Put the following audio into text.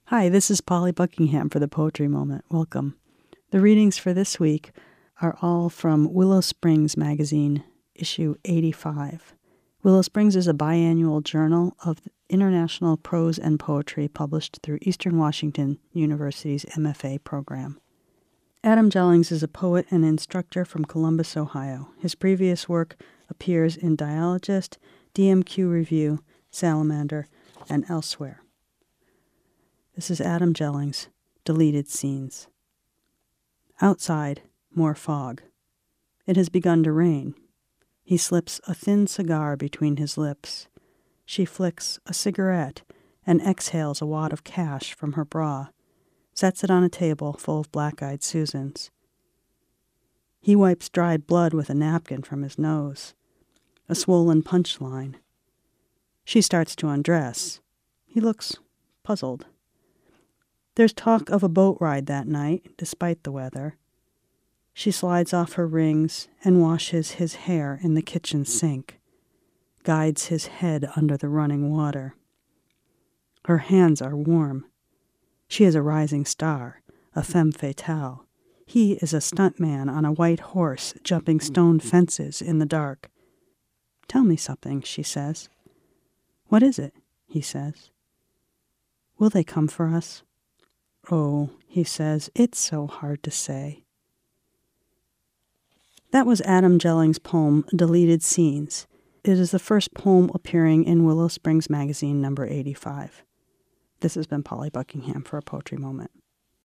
Hi, this is Polly Buckingham for the Poetry Moment. Welcome. The readings for this week are all from Willow Springs Magazine, issue 85. Willow Springs is a biannual journal of international prose and poetry published through Eastern Washington University's MFA program. Adam Jellings is a poet and instructor from Columbus, Ohio. His previous work appears in Dialogist, DMQ Review, Salamander, and elsewhere. This is Adam Jellings, Deleted Scenes. Outside, more fog. It has begun to rain. He slips a thin cigar between his lips. She flicks a cigarette and exhales a wad of cash from her bra, sets it on a table full of black-eyed Susans. He wipes dried blood with a napkin from his nose, a swollen punchline. She starts to undress. He looks puzzled. There's talk of a boat ride that night, despite the weather. She slides off her rings and washes his hair in the kitchen sink, guides his head under the running water. Her hands are warm. She is a rising star, a femme fatale. He is a stuntman on a white horse jumping stone fences in the dark. Tell me something, she says. What is it? He says. Will they come for us? Oh, he says, it's so hard to say. That was Adam Jellings' poem, Deleted Scenes. It is the first poem appearing in Willow Springs Magazine, number 85. This has been Polly Buckingham for A Poetry Moment.